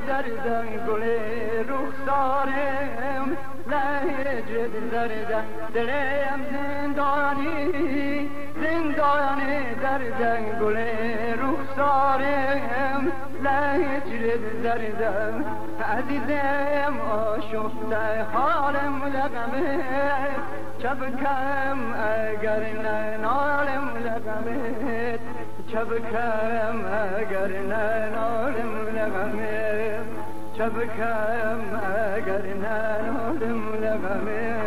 دردم گل رخسارم لهجه دردم دلم زندانی زندانی دردم گل رخسارم لهجه دردم عزیزم آشفته حالم لغمه چبکم اگر ننالم لغمه چبکم اگر ننالم لغمه چبکم اگر ننالم لغمه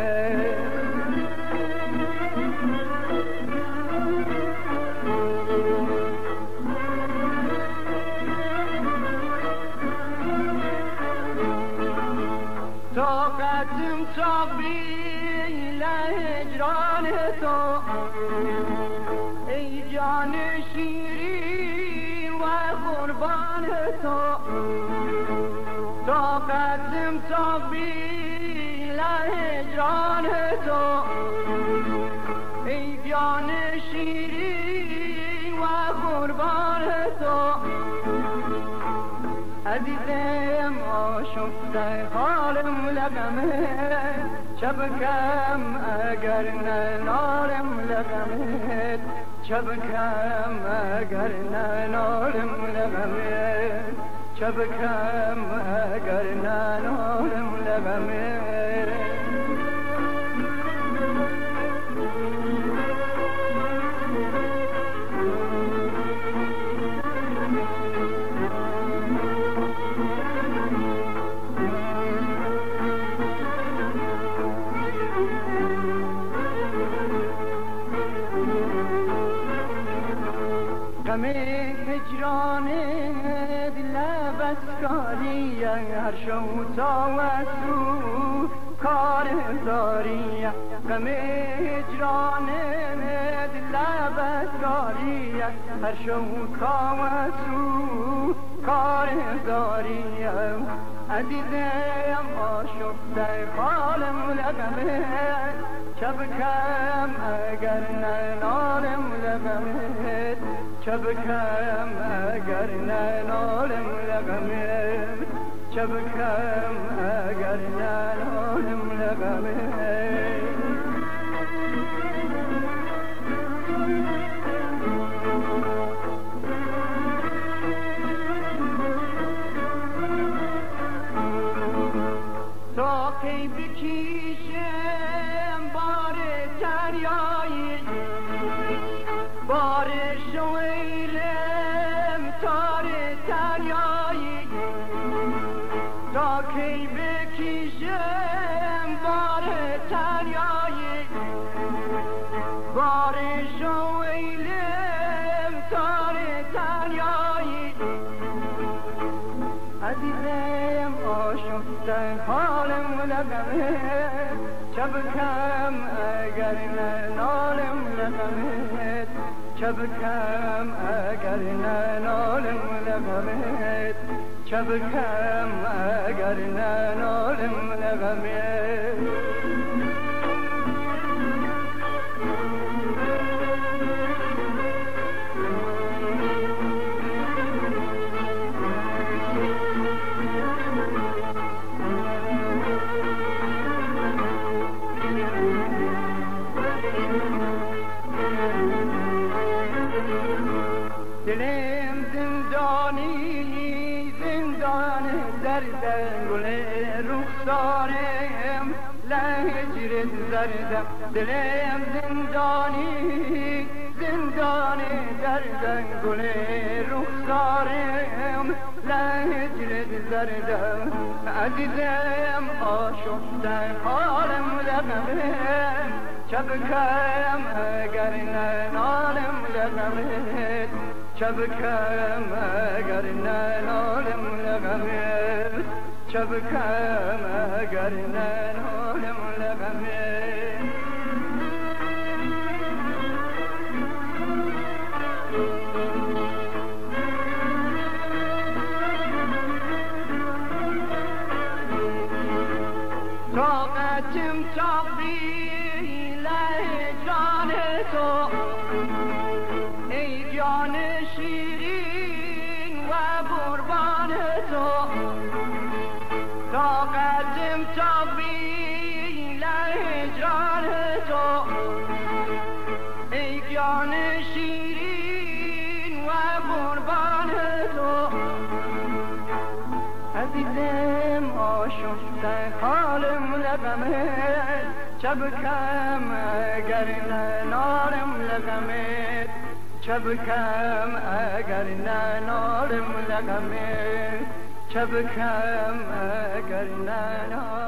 طاقتم طبیل هجران تو ای جان شیرین و قربان تو طاقتم طبیل هجران تو ای جان شیرین و قربان تو عزیزم آشفته حالم لغمه چبکم اگر ننالم لغمه چبکم اگر ننالم لغمه چبکم اگر ننالم لغمه غم هجران دل بسکاری هر شو تا وسو کار داری غم هجران دل بسکاری هر شو تا وسو کار داری عزیزم آشفته حالم لغمه چبکم اگر ننالم لغمه چبکم اگر ننالم لغمه چبکم اگر ننالم لغمه تا کی بکشم بار دریایی بار شویلم تار دریایی تا کی بکشم بار دریایی بار شویلم تار دریایی عزیزم آشفته حالم لغمه چبکم اگر ننالم لغمه چبکم اگر ننالم لغمه چبکم اگر ننالم لغمه دلم زندانی زندان دردم گل رخسارم لهجر دردم دلم زندانی زندان دردم گل رخسارم لهجر دردم عزیزم آشفته حالم لغمه چبکم اگر ننالم لغمه چبکم اگر ننالم لغمه چبکم اگر ننالم لغمه طاقتم طبیل هجران تو ای جان شیرین و قربان تو شو خالم لغمت چبکم اگر نارم لغمت چبکم اگر نارم لغمت چبکم اگر نارم